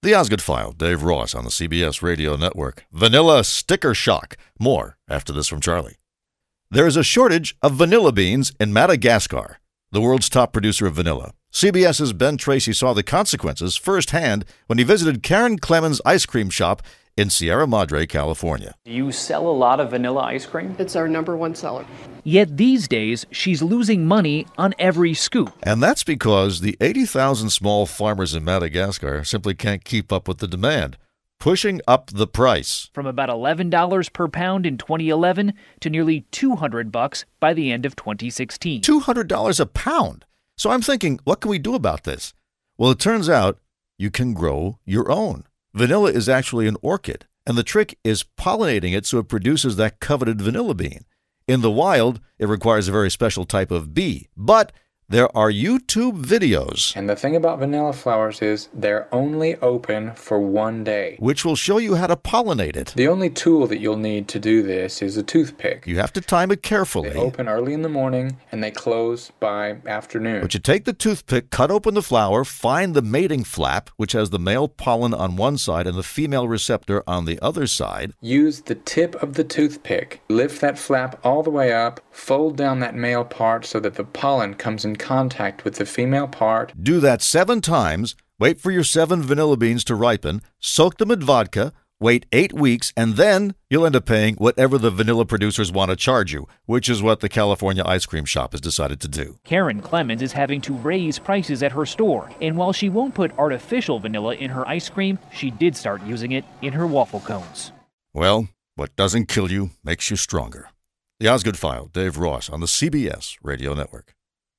The Osgood File, Dave Ross on the CBS Radio Network. Vanilla sticker shock. More after this from Charlie. There is a shortage of vanilla beans in Madagascar, the world's top producer of vanilla. CBS's Ben Tracy saw the consequences firsthand when he visited Karen Clemens' ice cream shop in Sierra Madre, California. Do you sell a lot of vanilla ice cream? It's our number one seller. Yet these days, she's losing money on every scoop. And that's because the 80,000 small farmers in Madagascar simply can't keep up with the demand, pushing up the price. From about $11 per pound in 2011 to nearly $200 by the end of 2016. $200 a pound. So I'm thinking, what can we do about this? Well, it turns out you can grow your own. Vanilla is actually an orchid, and the trick is pollinating it so it produces that coveted vanilla bean. In the wild, it requires a very special type of bee, but there are YouTube videos. And the thing about vanilla flowers is they're only open for one day, which will show you how to pollinate it. The only tool that you'll need to do this is a toothpick. You have to time it carefully. They open early in the morning and they close by afternoon. But you take the toothpick, cut open the flower, find the mating flap, which has the male pollen on one side and the female receptor on the other side. Use the tip of the toothpick, lift that flap all the way up, fold down that male part so that the pollen comes in contact with the female part. Do that 7 times, wait for your 7 vanilla beans to ripen, soak them in vodka, wait 8 weeks, and then you'll end up paying whatever the vanilla producers want to charge you, which is what the California ice cream shop has decided to do. Karen Clemens is having to raise prices at her store, and while she won't put artificial vanilla in her ice cream, she did start using it in her waffle cones. Well, what doesn't kill you makes you stronger. The Osgood File, Dave Ross on the CBS Radio Network.